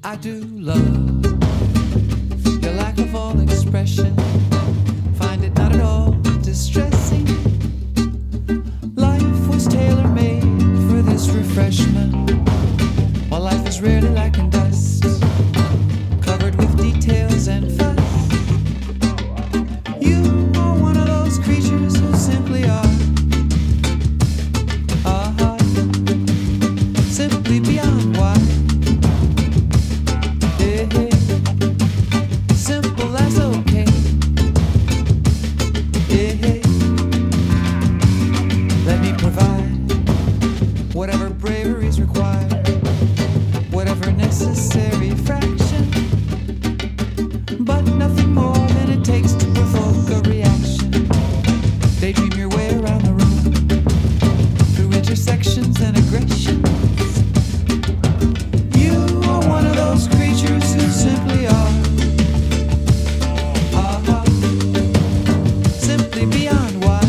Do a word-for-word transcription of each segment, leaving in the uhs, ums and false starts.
I do love your lack of all expression. Find it not at all distressing. Life was tailor-made for this refreshment. While life is rarely lacking dust, covered with details and fuss. You are one of those creatures who simply are. Uh-huh. Simply beyond why. Hey, hey. Simple as okay. Hey, hey. Let me provide whatever bravery's required, whatever necessary fraction, but nothing more than it takes to provoke a reaction. Daydream your way around the room through intersections and aggressions. You are one of those creatures who simply are. Uh-huh. Simply beyond why.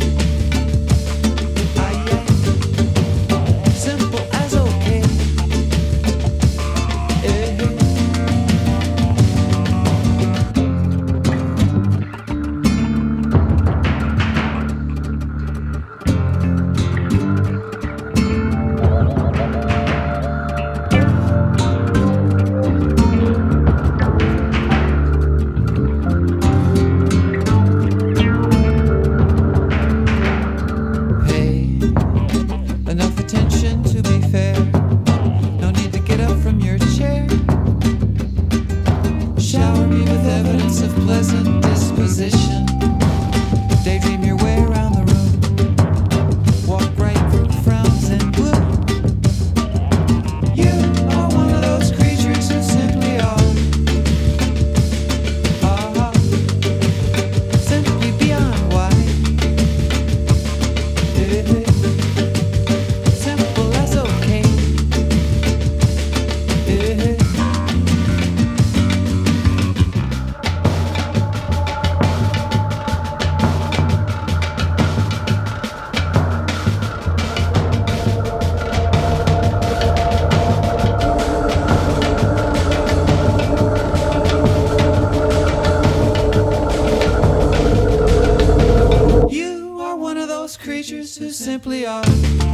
Aye, aye. Simple as okay. Eh, eh. Pay enough attention to be fair. No need to get up from your chair. Shower me with evidence of pleasant disposition. Daydream your way around the room. Walk right through frowns and gloom. You are one of those creatures who simply are. Uh-huh. Simply beyond why. Eh, eh. Simple as okay. Eh, eh. You are one of those creatures who simply are.